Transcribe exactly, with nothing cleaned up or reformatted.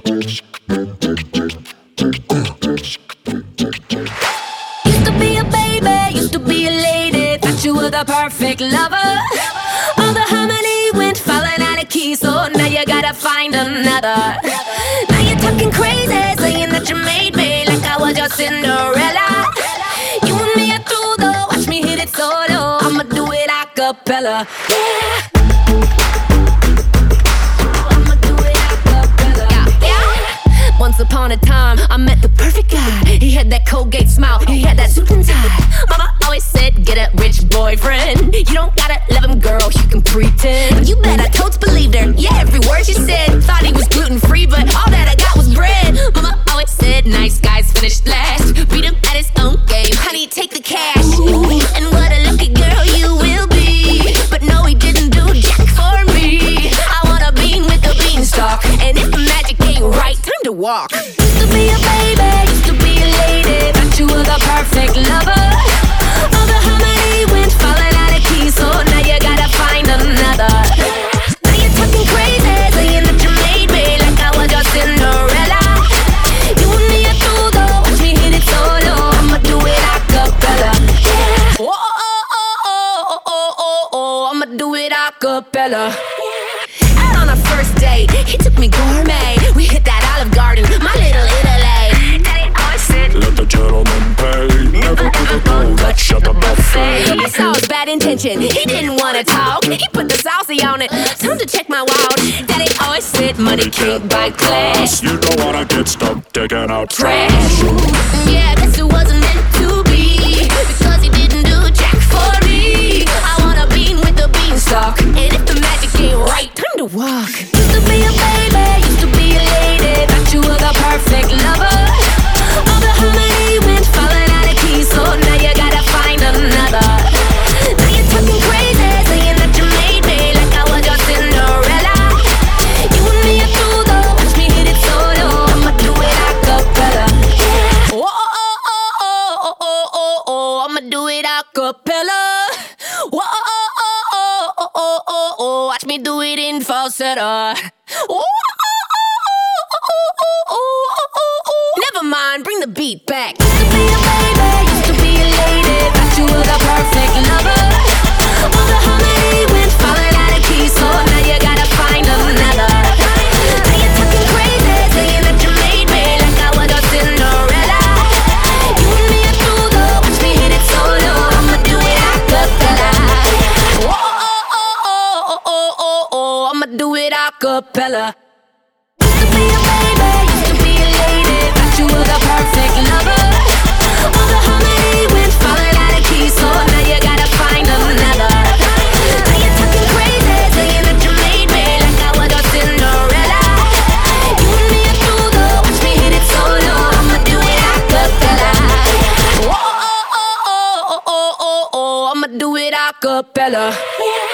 Used to be a baby, used to be a lady, thought you were the perfect lover. All the harmony went falling out of key, so now you gotta find another. Now you're talking crazy, saying that you made me like I was your Cinderella. You and me are through though, watch me hit it solo. I'ma do it a cappella, yeah. Once upon a time, I met the perfect guy. He had that Colgate smile, he had that suit and tie. Mama always said, get a rich boyfriend. You don't gotta love him, girl, you can pretend. But you bet I totes believed her, yeah, every word she said. Thought he was gluten-free, but all that I got was bread. Mama always said, nice guys finish last. Beat him at his own game, honey, take the cash. Ooh, and what a lucky girl you will be. But no, he didn't do jack for me. I want a bean with a beanstalk, and if the magic ain't right, time to walk. Used to be a baby, used to be a lady, thought you were the perfect lover. All the harmony went falling out of key, so now you gotta find another. Now you're talking crazy, saying that you made me like I was your Cinderella. You and me are through though, watch me hit it solo. I'ma do it a cappella, yeah. Oh, oh, oh, oh, oh, oh, oh, oh, I'ma do it a cappella. Out on our first date, he took me gourmet. We hit that Olive Garden, my little Italy. Daddy always said, let the gentleman pay. Never to the gold, let's shut the buffet. I saw his bad intention, he didn't wanna talk. He put the saucy on it, time to check my wallet. Daddy always said, money can't buy class. You don't wanna get stuck taking out Trash. trash. Yeah, guess it wasn't meant to be, because he didn't do jack for me. I want a bean with a beanstalk, and if the magic ain't right, time to walk. Used to be a baby, used to be a lady, thought you were the perfect lover. All the harmony went falling out of key, so now you gotta find another. Now you're talking crazy, saying that you made me like I was your Cinderella. You and me are through though, watch me hit it solo. I'ma do it a cappella, yeah. Oh, oh, oh, oh, oh, oh, oh, oh, I'ma do it a cappella. Oh, oh, oh, oh, oh, oh, oh, oh, watch me do it in falsetto. Oh, oh, oh, oh, oh, oh, oh, oh. Never mind, bring the beat back. Used to be a baby, used to be a lady, thought you were the perfect lover. All the harmony went falling out of key, so now you gotta find another. Now you're talking crazy, saying that you made me like I was your Cinderella. You and me are through though, watch me hit it solo. I'ma do it a cappella. Oh, oh, oh, oh, oh, oh, oh, oh, I'ma do it a cappella. Used to be a baby, used to be a lady, thought you were the perfect lover. All the harmony went falling out of key, so now you gotta find another. Now you're talking crazy, saying that you made me like I was your Cinderella. You and me are through though, watch me hit it solo. I'ma do it a cappella. Oh, oh, oh, oh, oh, oh, oh, oh, I'ma do it a cappella, yeah.